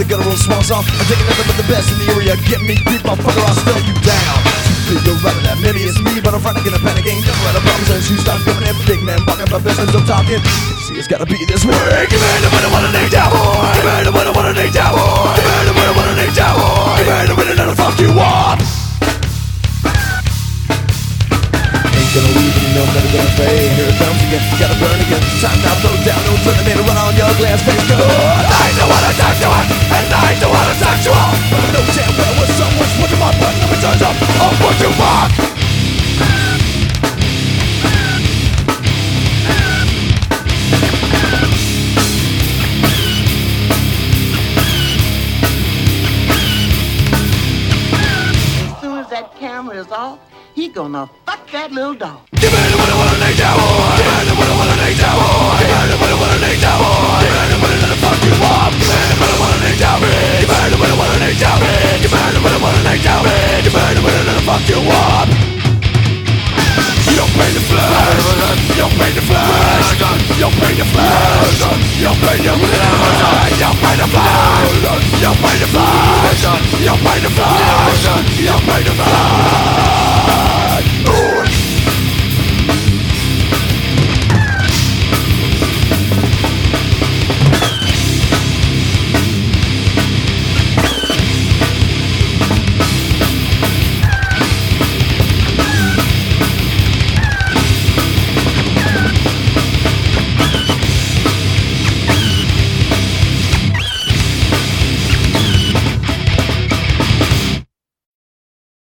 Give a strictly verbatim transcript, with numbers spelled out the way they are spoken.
got a real small song. I'm taking nothing but the best in the area. Get me beat, motherfucker, I'll spell you down. You're running that, maybe it's me, but I'm front again, a panic ain't never had a problem since you start coming in. Big man, walking about business, I'm talking. See, it's gotta be this way. Give me the winner, what a name down, boy. Give me the winner, what a name down, boy. Give me the winner, what a name down, boy. Give me the winner, that'll fuck you up. Ain't gonna leave and you know I'm never gonna fade. Here it comes again, gotta burn again. Time now, throw down, no turning in, run on your glass face. Good. I know what I talk to it, and I know what I talk to all. But no damn well with someone's pushing my button, if it turns up, I'll put you back. As soon as that camera is off, he gonna fuck that little dog. Give me the winner, what a name down, boy. Give me the winner, what a name down, boy. Give me the winner, what a name down, boy. Give me the winner, that'll fuck you up. Give me the winner, what a name down, boy. Give me the winner, what a name down, boy. Give me the winner, what a name down, boy. Give me the winner, that'll fuck you up. You don't pay the flash. You don't pay the flash. You don't pay the flash. You don't pay the flash. You don't pay the flash.